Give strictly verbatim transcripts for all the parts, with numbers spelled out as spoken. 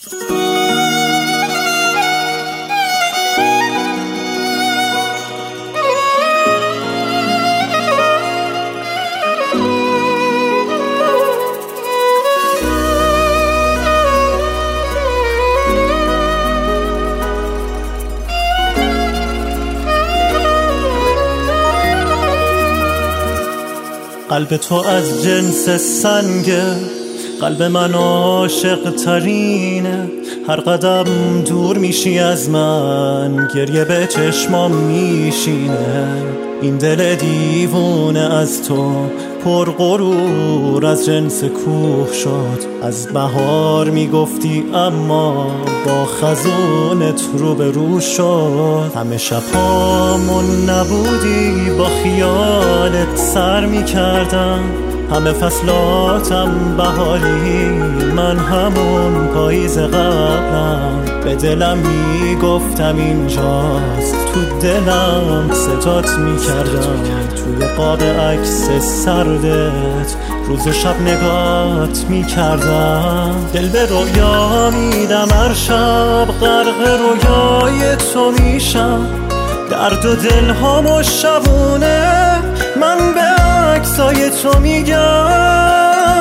قلب تو از جنس سنگه، قلب من عاشق ترینه. هر قدم دور میشی از من، گریه به چشمام میشینه. این دل دیوونه از تو پر غرور از جنس کوه شد. از بهار میگفتی اما با خزونت رو به رو شد. همه شبهامون نبودی با خیالت سر میکردم. همه فصلاتم بهاری، من همون پاییز قبلم. به دلم میگفتم اینجاست، تو دلم ستات میکردم. توی قاب عکس سردت روز و شب نگات میکردم. دل به رویا میدم، هر شب غرق رویای تو میشم. درد و دل هامو شبونه من به عکسای تو میگم.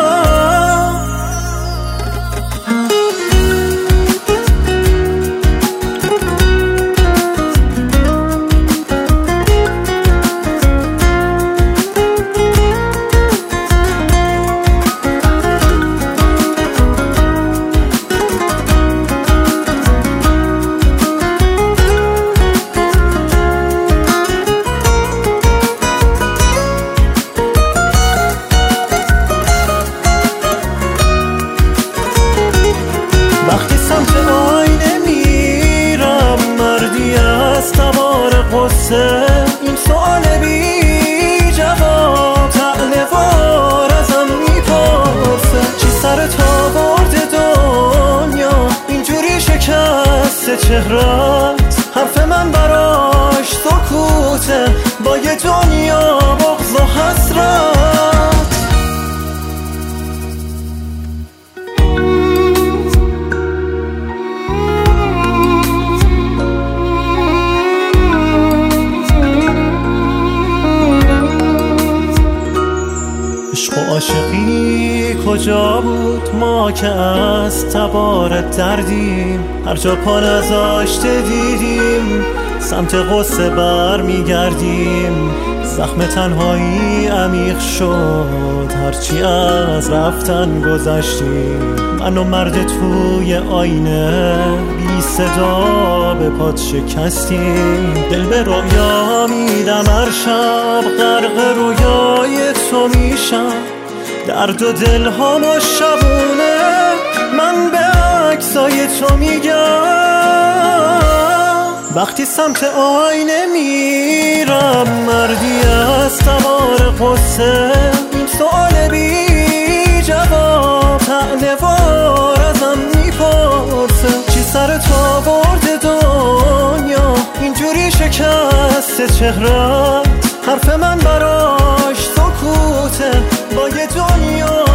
وقتی سمت آینه میرم مردی از تبار قصه. این سوال بی جواب طعنه وار ازم میپرسه. چی سر تا برده دنیا اینجوری شکست چهرت؟ حرف من براش سکوته با یه دنیا بغض و حسرت. عشق و عاشقی کجا بود ما که از تبار دردیم؟ هر جا پا نذاشته دیدیم سمت غصه بر میگردیم. زخم تنهایی عمیق شد هرچی از رفتن گذشتیم. من و مرد توی آینه بی صدا به پات شکستیم. دل به رویا میدم، هر شب غرق رویای تو میشم. درد و دل هامو شبونه من به عکسای تو میگم. وقتی سمت آینه میرم مردی از تبار قصه. این سوال بی جواب طعنه وار ازم میپرسه. چی سر تا برده دنیا اینجوری شکست چهرت؟ حرف من براش سکوته با یه دنیا